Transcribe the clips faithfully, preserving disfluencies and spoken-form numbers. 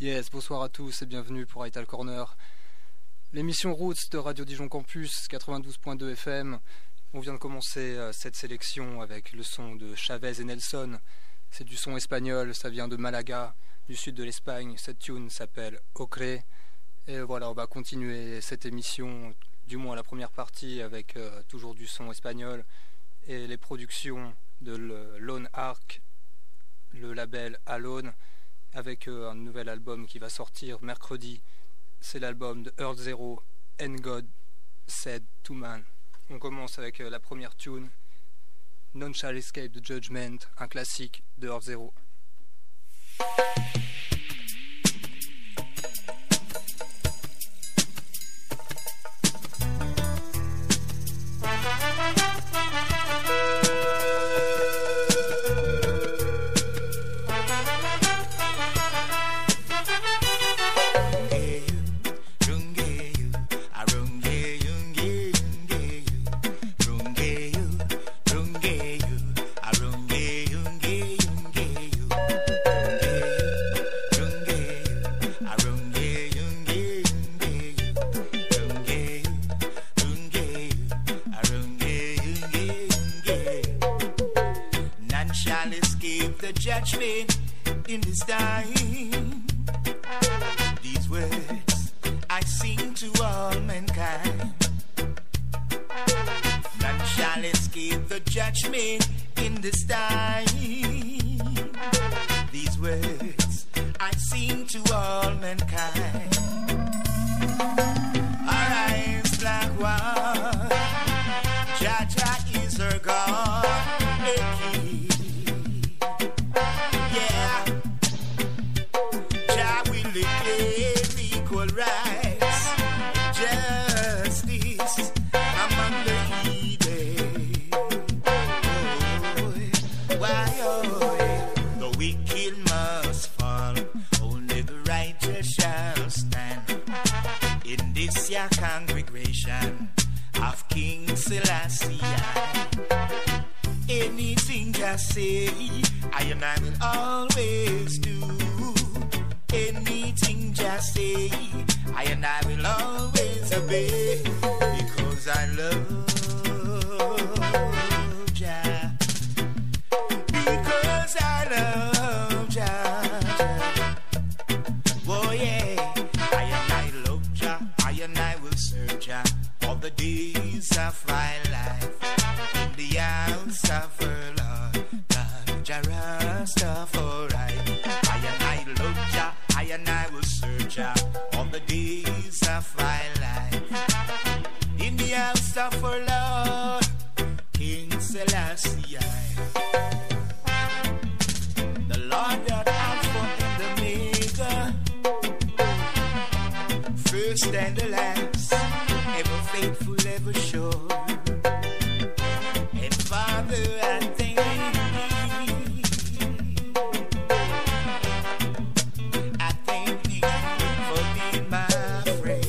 Yes, bonsoir à tous et bienvenue pour Ital Corner, l'émission Roots de Radio Dijon Campus quatre-vingt-douze point deux F M. On vient de commencer euh, cette sélection avec le son de Chavez et Nelson. C'est du son espagnol, ça vient de Malaga, du sud de l'Espagne. Cette tune s'appelle Ocre. Et voilà, on va continuer cette émission, du moins la première partie, avec euh, toujours du son espagnol et les productions de Lone Ark, le label Alone, avec euh, un nouvel album qui va sortir mercredi. C'est l'album de Earth Zero, And God Said to Man. On commence avec euh, la première tune, None Shall Escape the Judgment, un classique de Earth Zero. Judgment in this time. These words I sing to all mankind. None shall escape the judgment in this time. These words I sing to all mankind. Arise, black one, Jah Jah is our God. Congregation of King Selassie, anything just say, I and I will always do. Anything just say, I and I will always obey, because I love Jah, because I love Jah. Oh yeah, I and I love Jah, I and I will serve Jah all the days of my life in the house of her Lord, God Jah Rastafari. I and I love Jah, I and I will serve Jah all the days of my life in the house of her Lord, King Selassie. The Lord God Alpha and Omega, first and the last, ever faithful, ever sure. And Father, I thank thee, I thank thee for being my friend.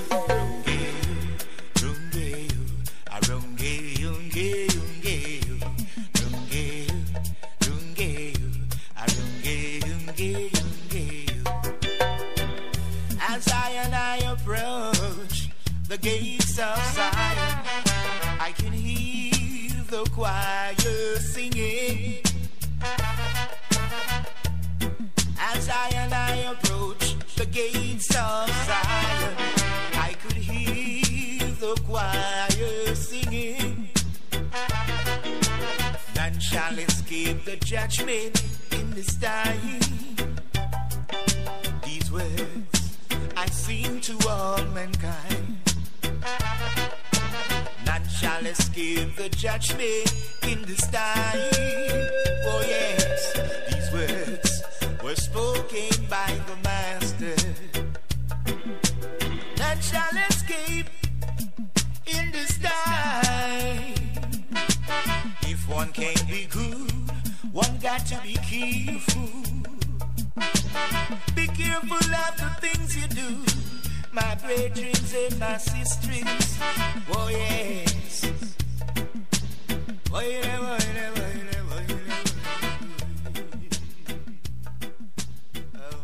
Runge, runge, runge, runge, runge, runge, runge, runge, runge. As I and I approach the gates of Zion, I can hear the choir singing. As I and I approach the gates of Zion, I could hear the choir singing. None shall escape the judgment in this time. These words I sing to all mankind. None shall escape the judgment in this time. Oh yes, these words were spoken by the Master. None shall escape in this time. If one can't be good, one got to be careful. Be careful of the things you do, my brethren and my sisters. Oh yes. Oh yeah, oh yeah, oh yeah, oh yeah, oh yeah.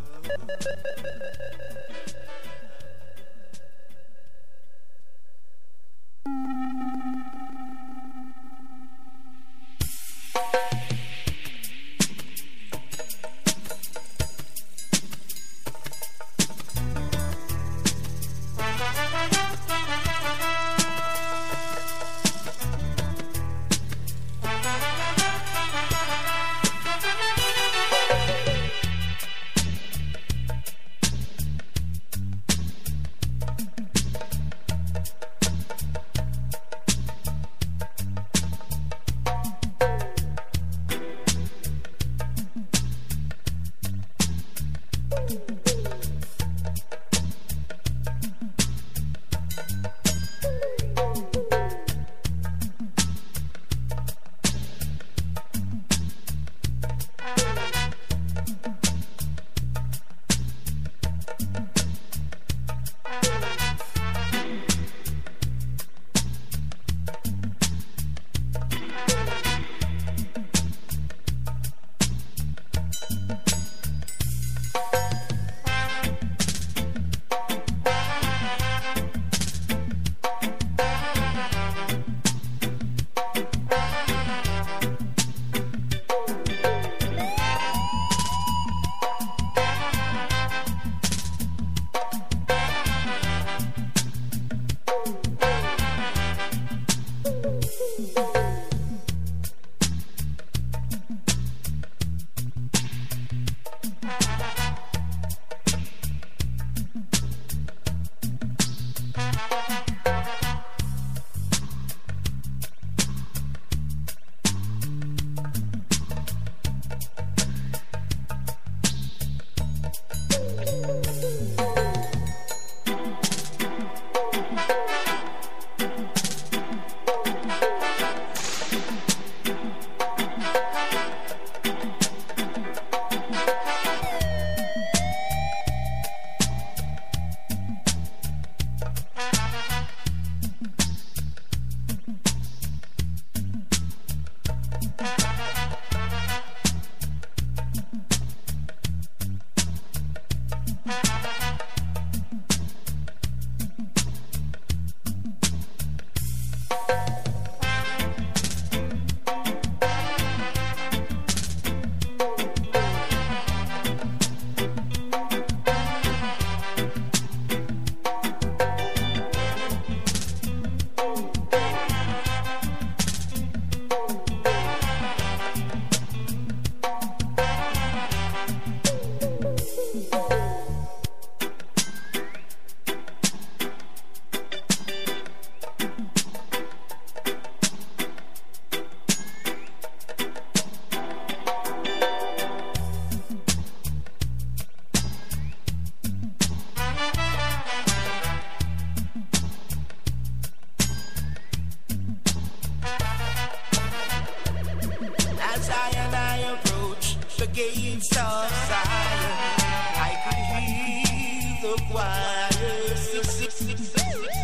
gates of Zion, I could hear the choir sing, sing, sing, sing.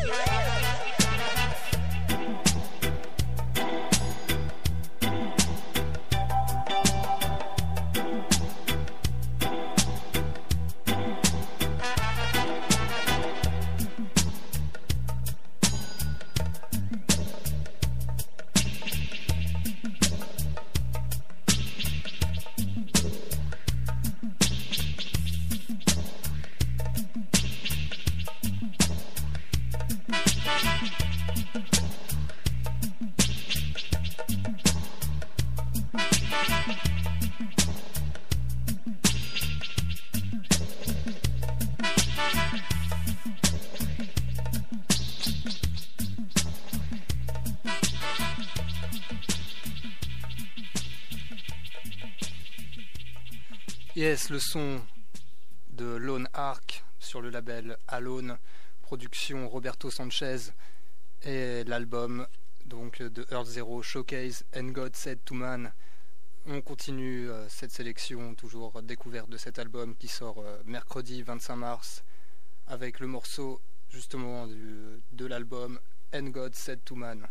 Yes, le son de Lone Ark sur le label Alone, production Roberto Sanchez, et l'album donc de Earth Zero, Showcase and God Said to Man. On continue euh, cette sélection, toujours découverte de cet album qui sort euh, mercredi vingt-cinq mars, avec le morceau justement du, de l'album And God Said to Man.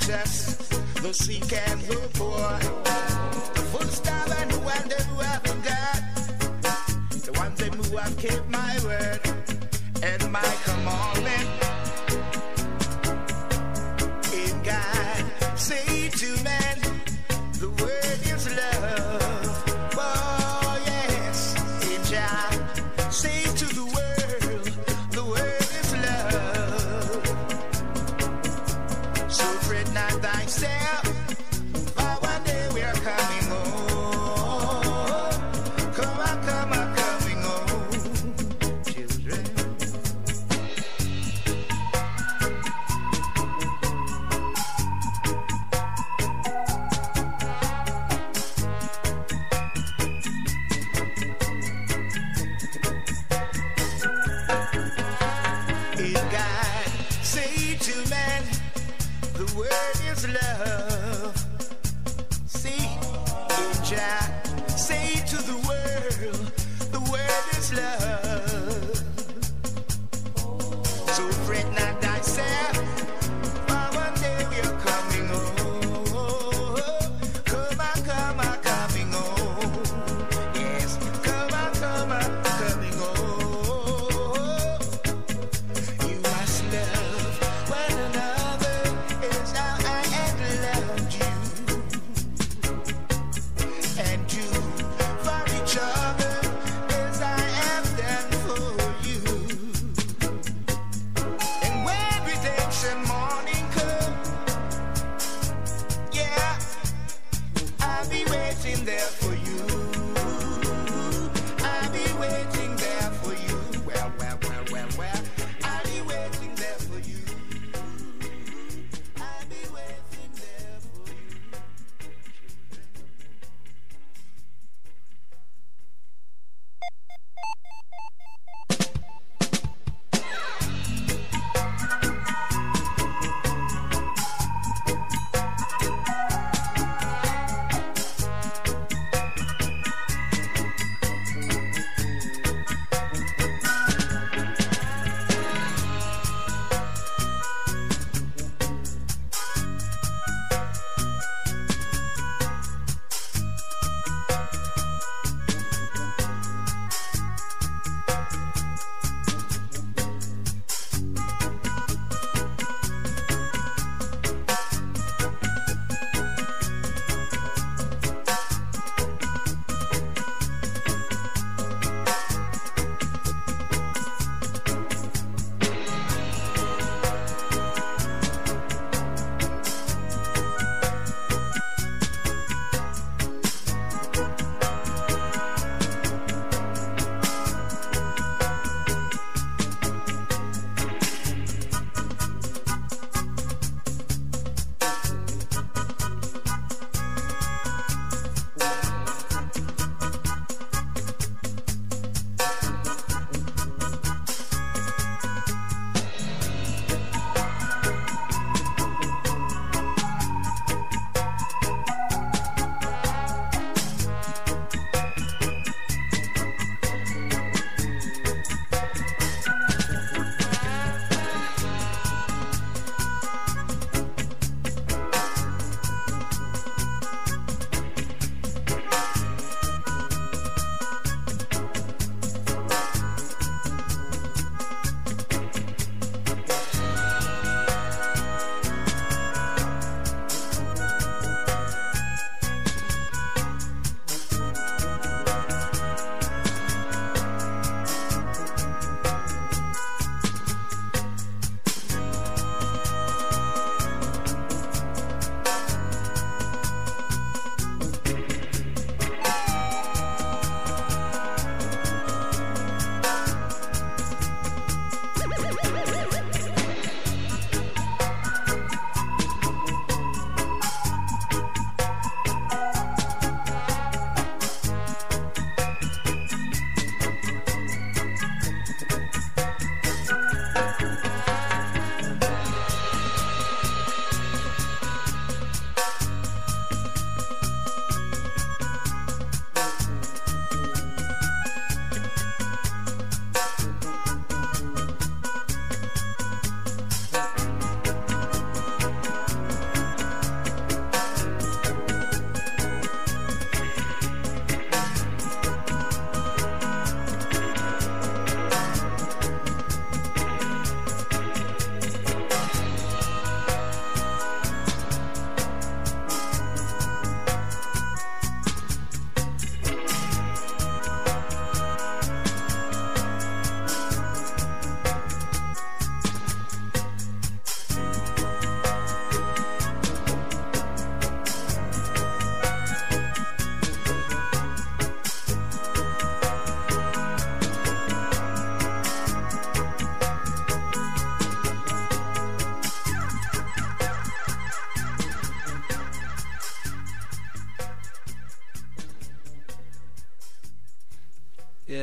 righteous, the sick and the poor, the full starved and the one them who haven't got, the ones them who have kept my word and my commandment. In God, say to man, the word is love. Oh yes, in Jah, say to the world, the word is love. So fret not thyself, for one day we are coming home. Come on, come on, coming home, children. In God, say to man, the word is love. See, in Jah, say to the world, the word is love. So fret not thyself, for one day we are coming home. Come on, come on, coming home. Yes, come on, come on, coming home. You must love one another as how I have loved you, and do for each other as I have done.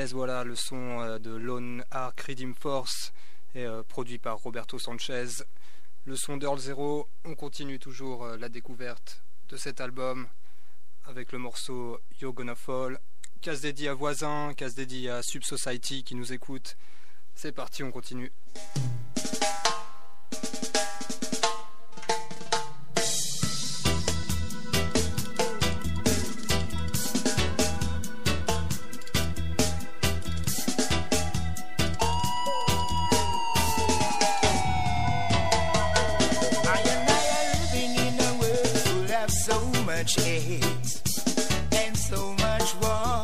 Sanchez, voilà le son euh, de Lone Ark Redeem Force, et, euh, produit par Roberto Sanchez. Le son d'Earl Zero, on continue toujours euh, la découverte de cet album avec le morceau You're Gonna Fall. Casse dédié à Voisin, casse dédié à Sub Society qui nous écoute. C'est parti, on continue. Hate and so much war.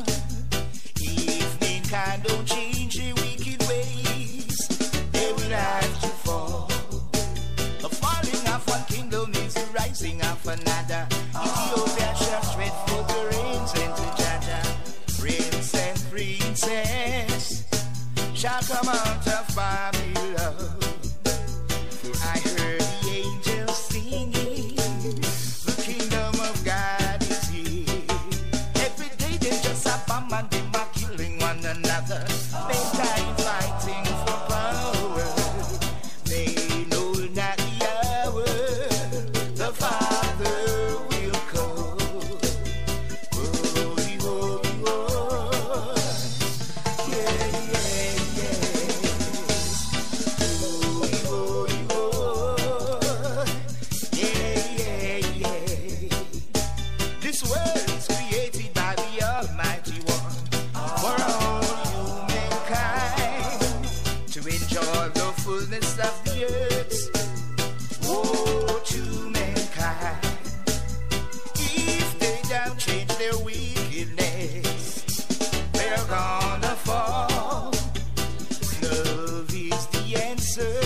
If mankind don't change their wicked ways, they will have to fall. The falling of one kingdom is the rising of another. Ethiopia shall spread forth the rains into Jaja. Prince and princess shall come out of Babylon. For I heard the angels singing, the kingdom of God is here. Every day they just have bomb and they are killing one another. Mankind fighting for power. They know not the hour the Father will come. Oh, oh, oh. Yeah, yeah, yes. Oh, oh, oh. Yeah, yeah, yeah. This world is created by the Almighty One for all humankind to enjoy the fullness of the earth. Woe to mankind if they don't change their wickedness, they're gonna fall. Love is the answer.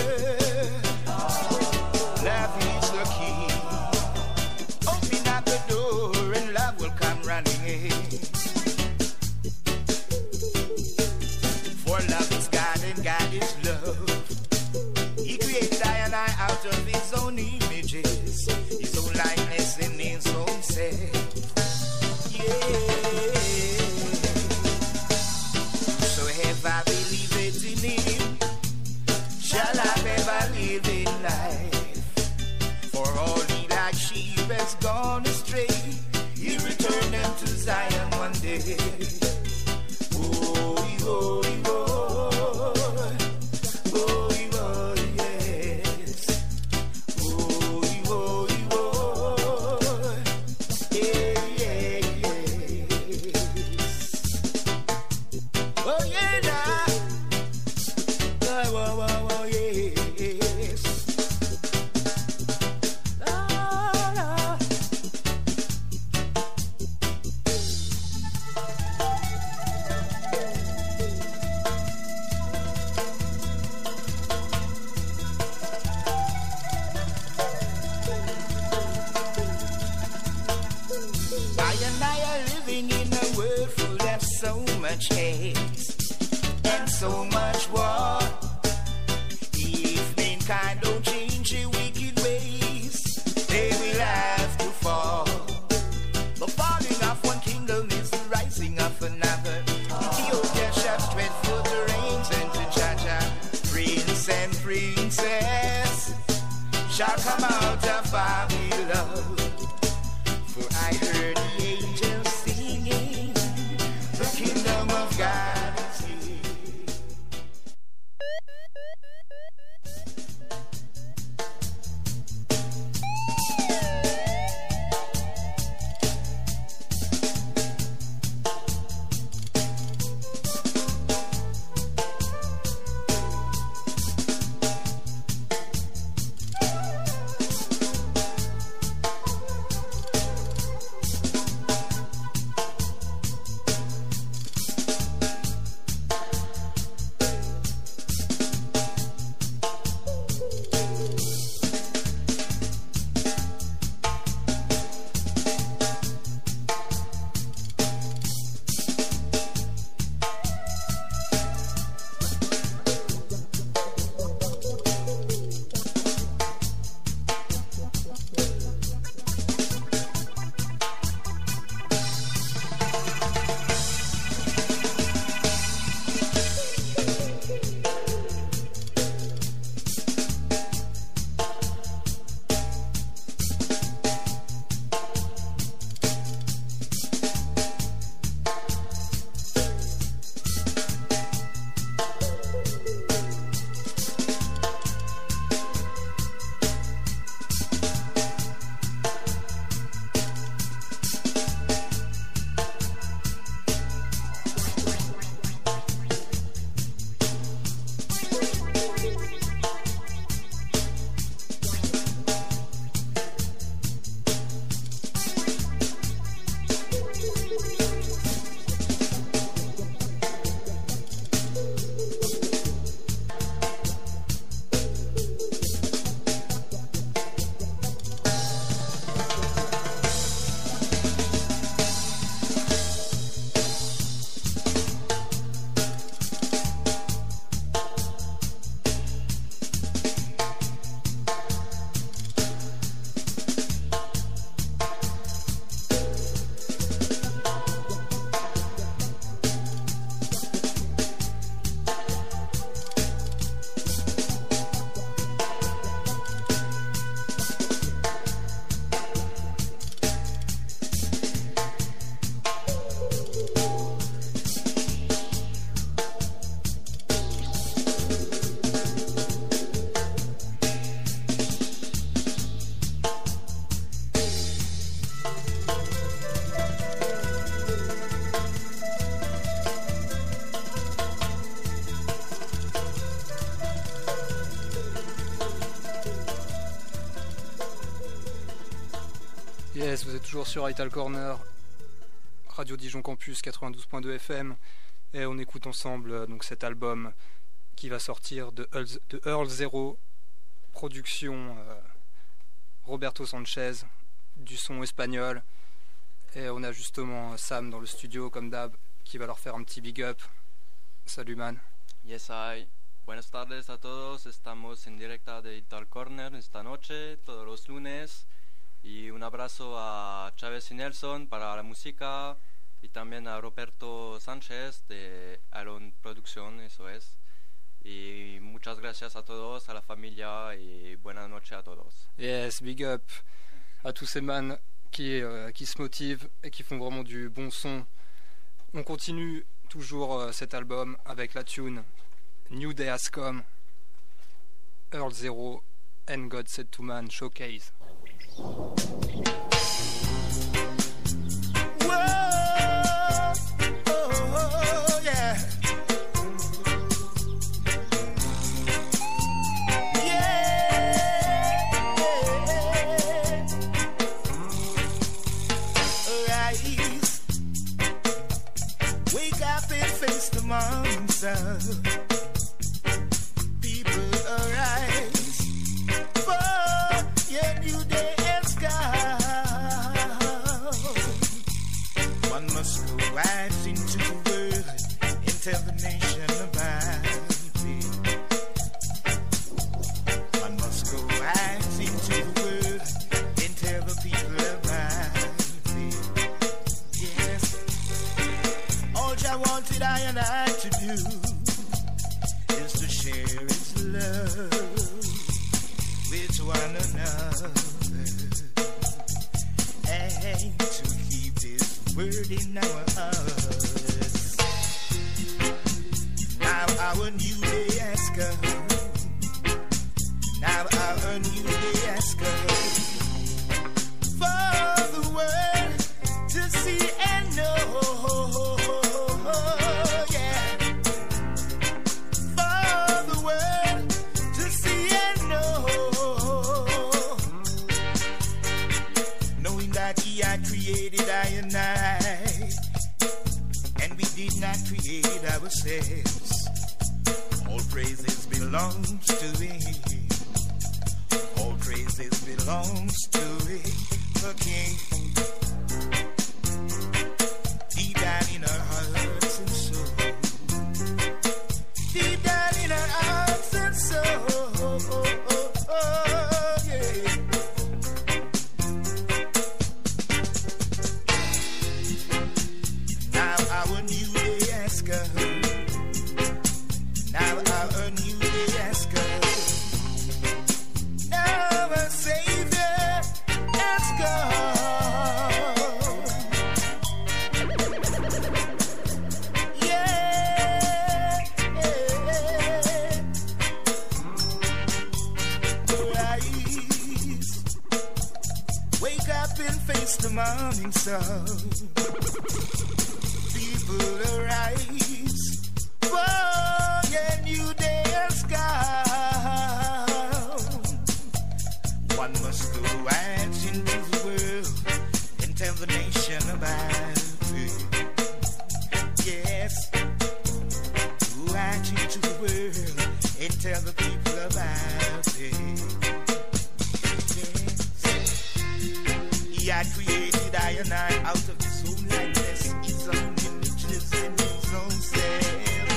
Love is the key. Open up the door and love will come running in. For love is God and God is love. He created I and I out of his own images, his own likeness and his own self. Yeah. So have I believed in him, shall I ever live in life? For all he like sheep has gone astray, he returned them to Zion one day. Oh, oh, oh, oh, oh, yes. Oh, oh, oh, yeah, yeah, yes. Oh, yeah, nah. Oh, oh, oh, oh, yes. La, la. I and I are living in a world full of so much hate and so much war. If mankind don't change their wicked ways, they will have to fall. The falling of one kingdom is the rising of another. Ethiopia shall spread forth the rains into Jaja. Prince and princess shall come out of Babylon. For I heard the angels singing, the kingdom of God is here. Yes, vous êtes toujours sur Ital Corner, Radio Dijon Campus quatre-vingt-douze point deux F M, et on écoute ensemble euh, donc cet album qui va sortir de Earl, de Earl Zero, production euh, Roberto Sanchez, du son espagnol, et on a justement Sam dans le studio comme d'hab qui va leur faire un petit big up. Salut man. Yes, I. Buenas tardes a todos, estamos en directa de Ital Corner esta noche, todos los lunes. Y un abrazo a Chávez y Nelson para la música y también a Roberto Sánchez de Alon Producción, eso es. Y muchas gracias a todos, a la familia y buenas noches a todos. Yes, big up à tous ces man qui, euh, qui se motivent et qui font vraiment du bon son. On continue toujours euh, cet album avec la tune New Day Has Come, Earl Zero and God Said to Man Showcase. Whoa, oh, yeah. Yeah. Arise, wake up and face the morning sun. People arise for your new day. One must go right into the world and tell the nation about it. One must go right into the world and tell the people about it. Yes, all I wanted I and I to do is to share His love with one another. And to keep His word in our hearts. Now our new day has come. Now our new day has come. For the world to see and know. Yeah. For the world to see and know. Knowing that He had created I and I, and we did not create ourselves. All praises belongs to Him. All praises belongs to Him. The King. Deep down in our hearts and soul. Deep down in our hearts and soul. Yeah. Now our new day has come. Now our new day has come. Now our Savior has come. Yeah, yeah. Rise, wake up and face the morning sun. People arise, for your new day has come. One must go out into the world and tell the nation about it. Yes, go out into the world and tell the people about it. Yes, He had created I and I out of His own likeness, His own images and His own self.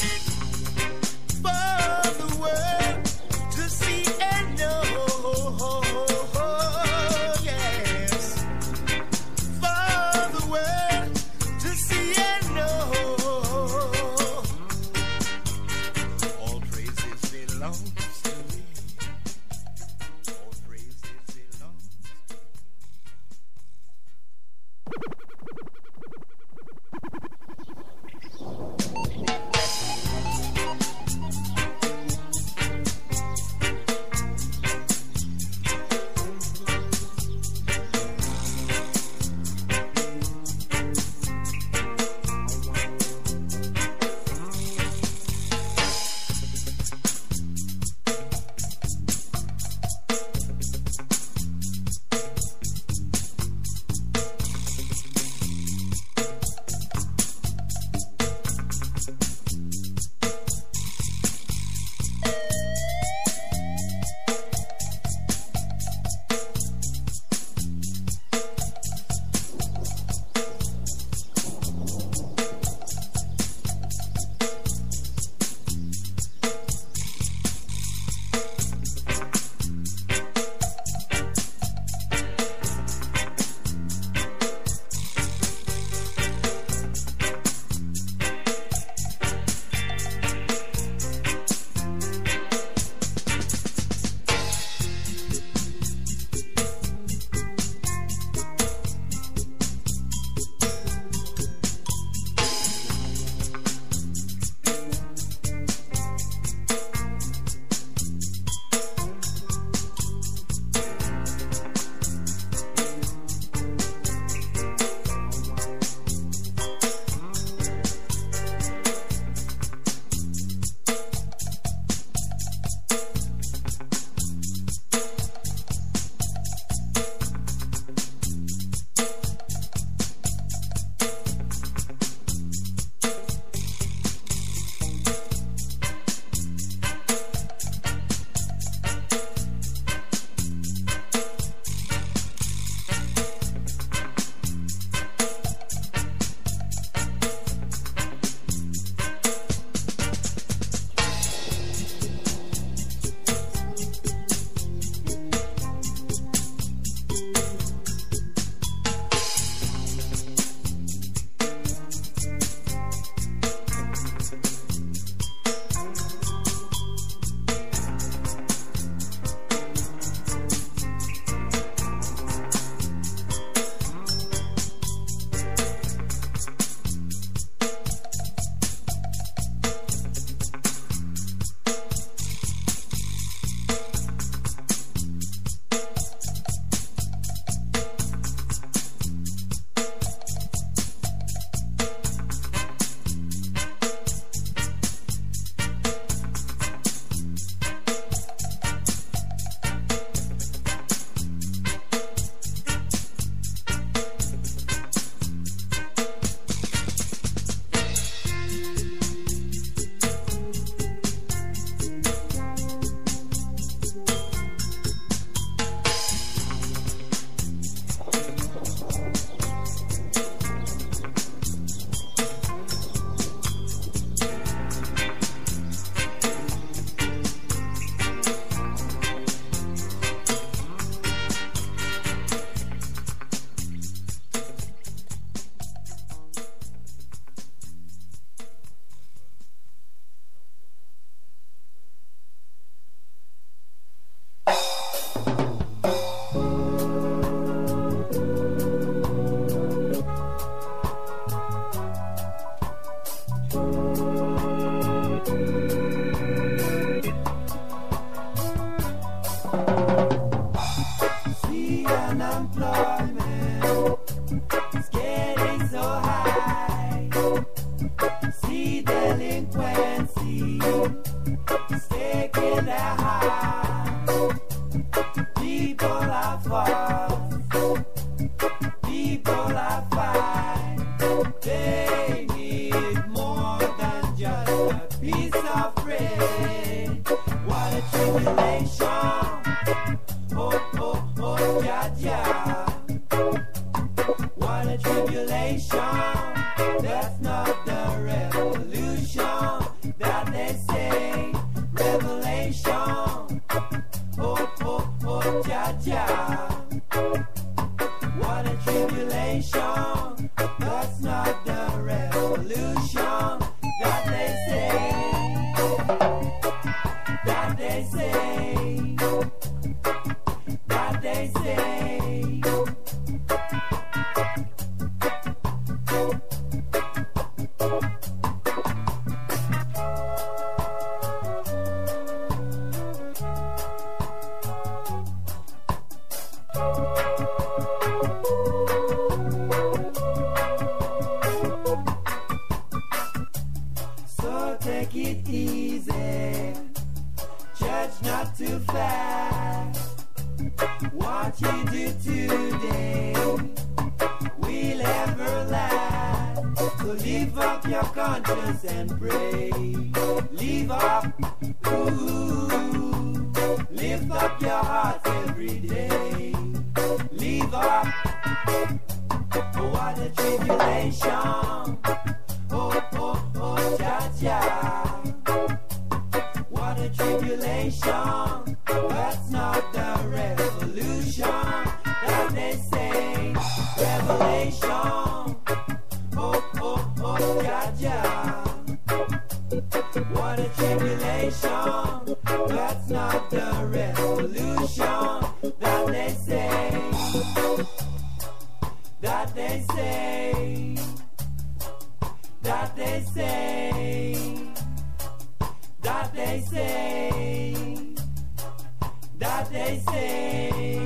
For the world to see and know. Yes. For the world to see and know. All praises belong to Him. All praises belong to Him. unemployment is getting so high. See delinquency is taking their high. People are false, people are fine. They need more than just a piece of bread. What a tribulation. Oh, oh, oh, ja, ja. What a tribulation. That's not the revolution that they say. Revelation. Oh, oh, oh, ja, ja. What a tribulation. That's not the revolution that they say. That they say. That they say. So take it easy, judge not too fast. What you do today will ever last. So live up your conscience and pray. Live up, ooh, lift up your heart every day. Live up, oh, what a tribulation. Oh, oh, oh, ja, ja. What a tribulation. That's not the revolution that they say. Revelation. Oh, oh, oh, ja, ja. What a tribulation. That's not the revolution that they say. That they say. That they say. That they say. That they say.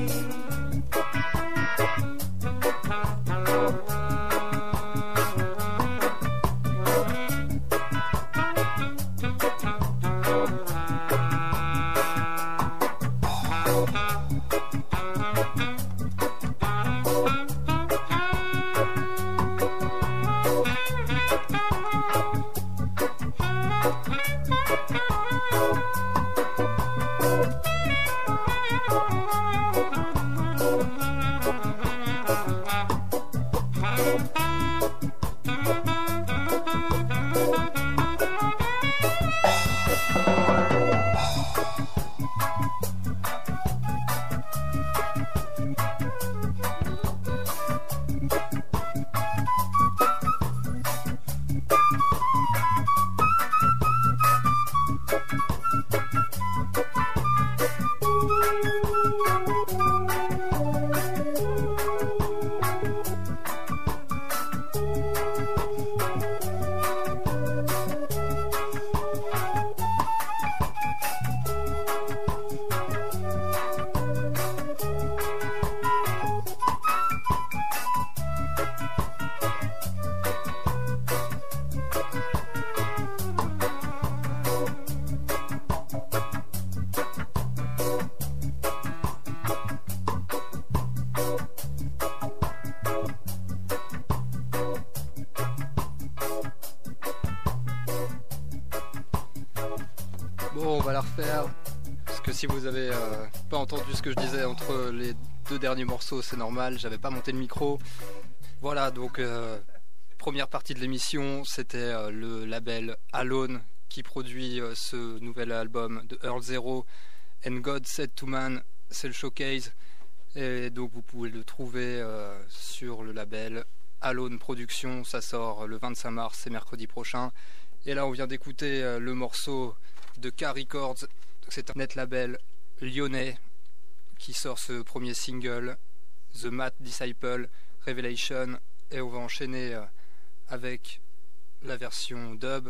Bon, on va la refaire, parce que si vous avez euh, pas entendu ce que je disais entre les deux derniers morceaux, c'est normal, j'avais pas monté le micro. Voilà, donc euh, première partie de l'émission, c'était euh, le label Alone qui produit euh, ce nouvel album de Earl Zero, And God Said to Man, c'est le showcase, et donc vous pouvez le trouver euh, sur le label Alone Productions, ça sort le vingt-cinq mars, c'est mercredi prochain. Et là on vient d'écouter euh, le morceau de K Records, c'est un net label lyonnais qui sort ce premier single, The Math Disciple Revelation, et on va enchaîner euh, avec la version dub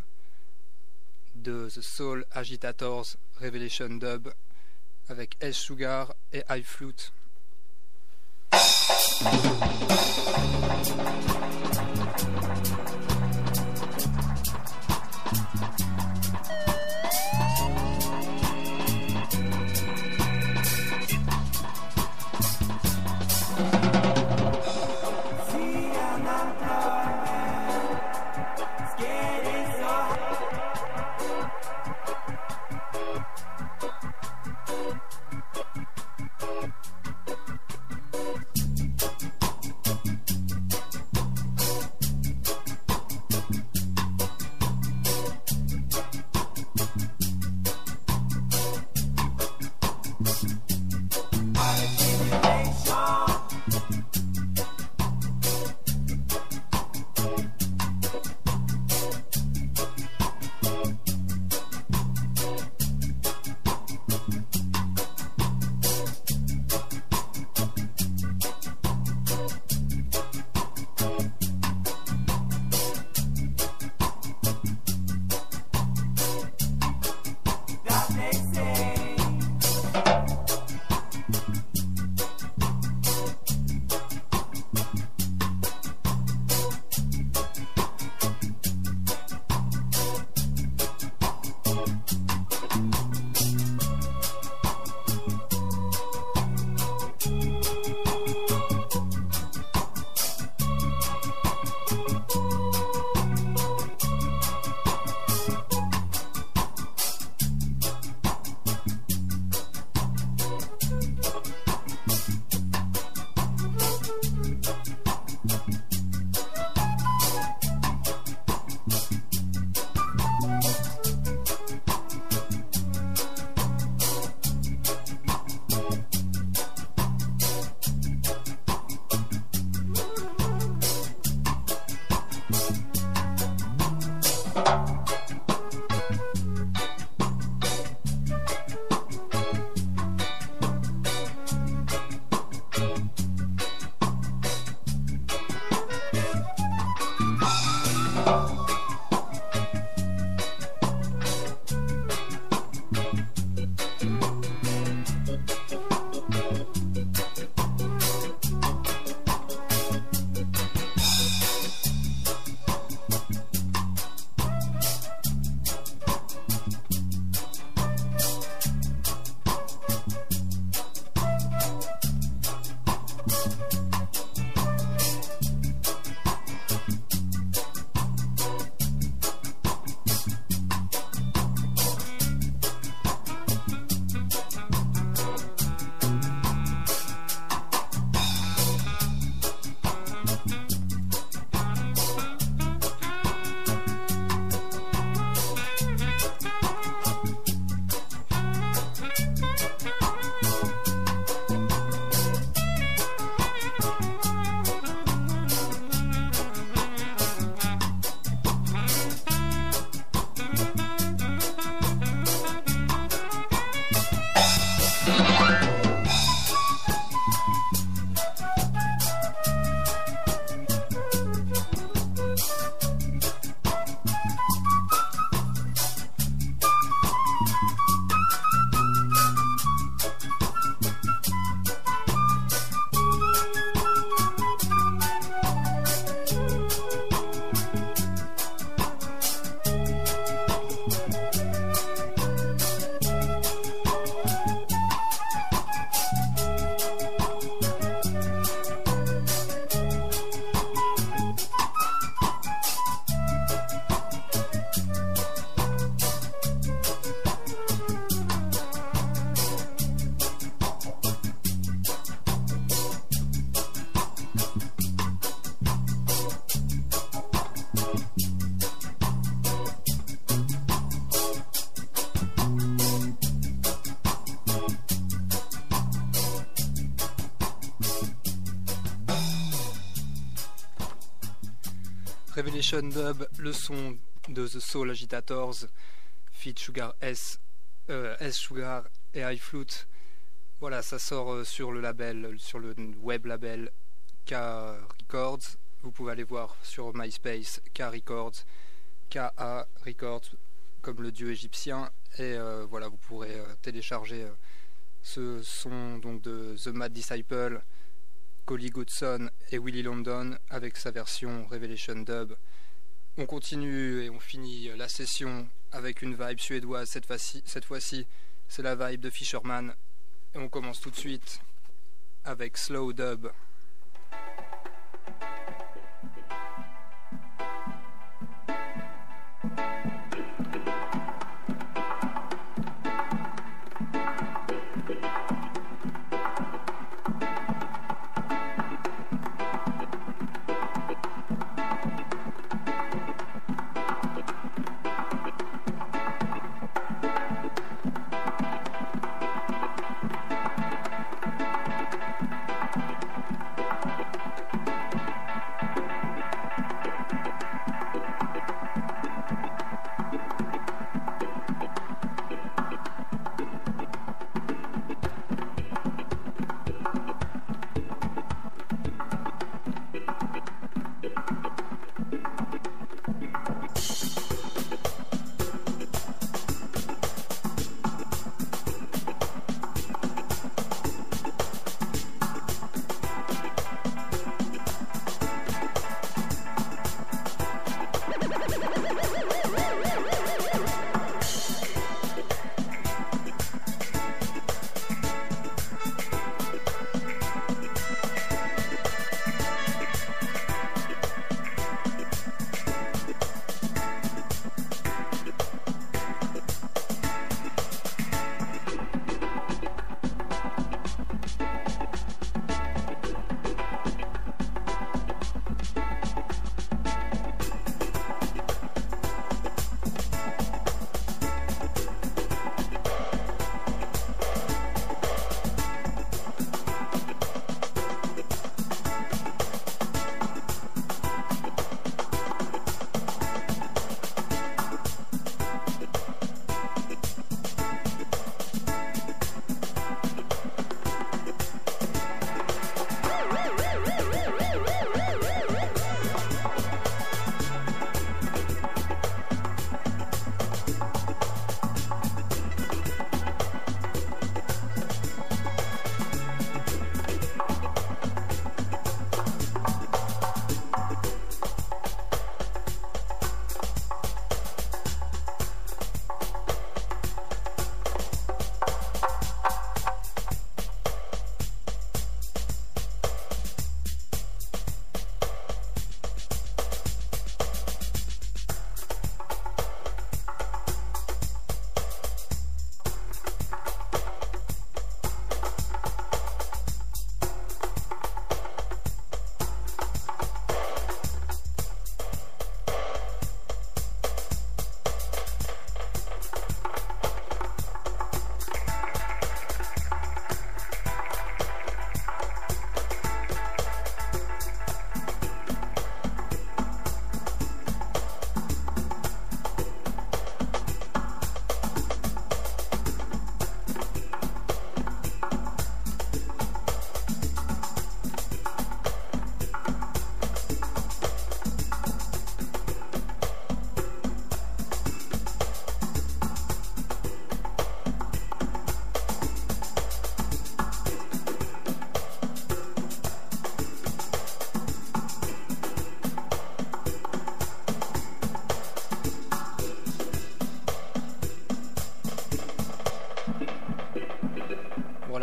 de The Soul Agitators Revelation Dub avec S Sugar et High Flute. Revelation Dub, le son de The Soul Agitators, feat Sugar S, euh, S Sugar et High Flute. Voilà, ça sort euh, sur le label, sur le web label K Records. Vous pouvez aller voir sur MySpace K Records, K A Records, comme le dieu égyptien. Et euh, voilà, vous pourrez euh, télécharger euh, ce son donc de The Mad Disciple, Collie Goodson et Willie London avec sa version Revelation Dub. On continue et on finit la session avec une vibe suédoise cette fois-ci, cette fois-ci c'est la vibe de Fisherman et on commence tout de suite avec Slow Dub.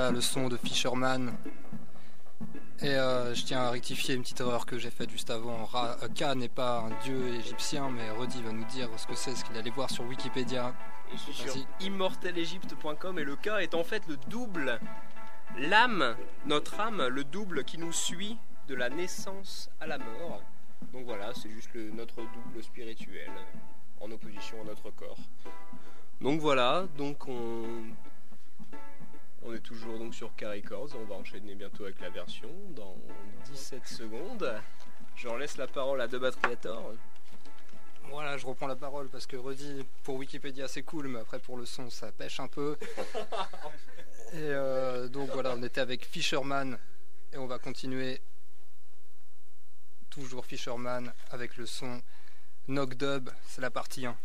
Voilà le son de Fisherman. Et euh, je tiens à rectifier une petite erreur que j'ai faite juste avant. Ra Ka n'est pas un dieu égyptien, mais Rudy va nous dire ce que c'est, ce qu'il allait voir sur Wikipédia. Et je suis sur immortel egypte point com et le Ka est en fait le double, l'âme, notre âme, le double qui nous suit de la naissance à la mort. Donc voilà, c'est juste le, notre double spirituel en opposition à notre corps. Donc voilà, donc on, on est toujours donc sur Ka Records, on va enchaîner bientôt avec la version dans dix-sept secondes. J'en laisse la parole à Dub Creator. Voilà, je reprends la parole parce que Rudy, pour Wikipédia c'est cool, mais après pour le son ça pêche un peu. Et euh, donc voilà, on était avec Fisherman et on va continuer toujours Fisherman avec le son Knock Dub, c'est la partie un.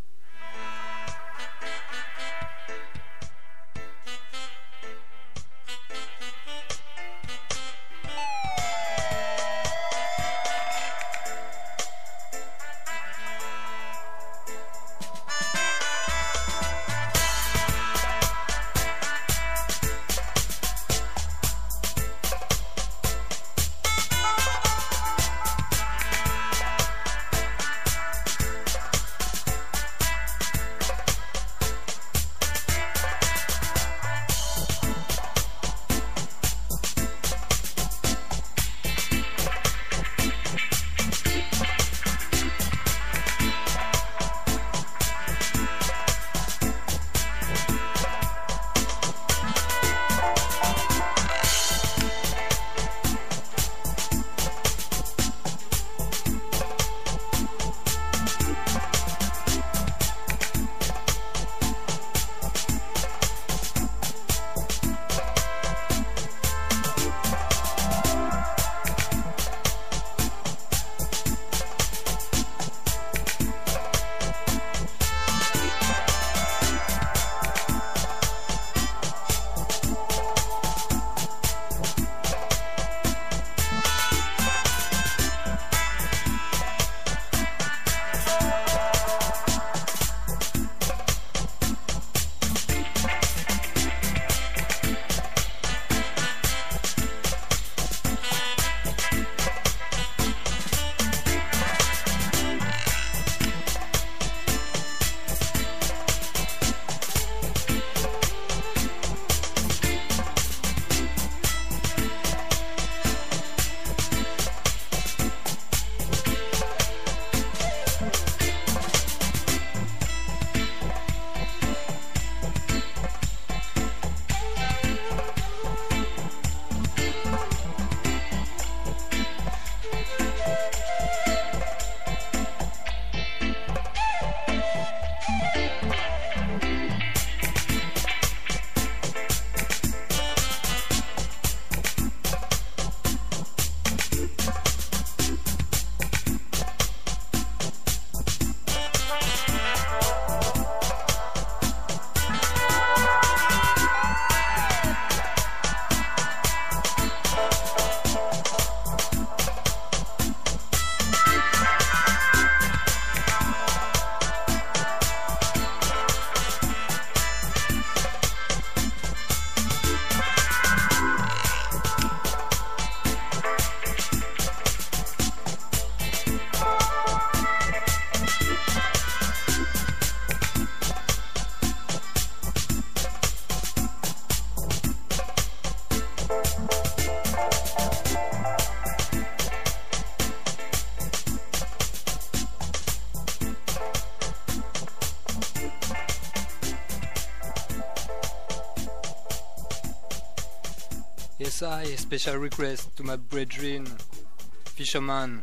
Yes, I special request to my brethren Fisherman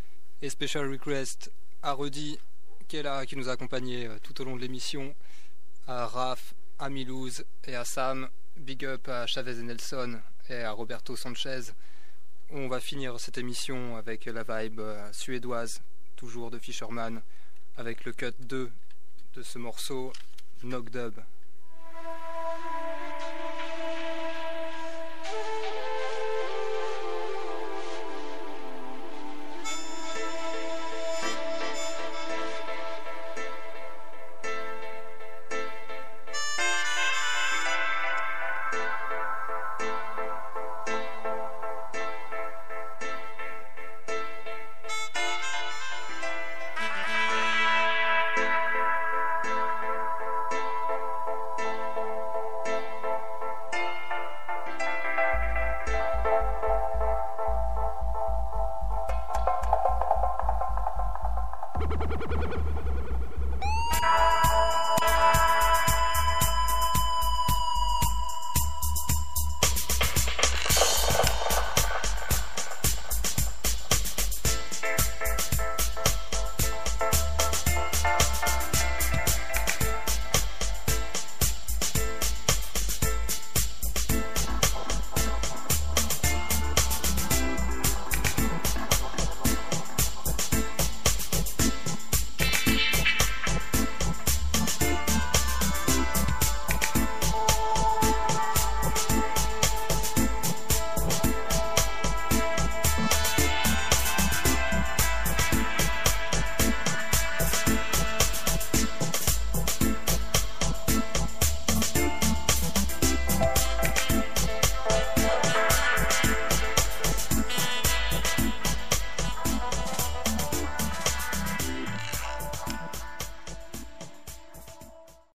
et special request à Rudy qui est là, qui nous a accompagnés tout au long de l'émission, à Raph, à Milouz et à Sam. Big up à Chavez et Nelson et à Roberto Sanchez. On va finir cette émission avec la vibe suédoise, toujours de Fisherman, avec le cut deux de ce morceau, Knock Dub.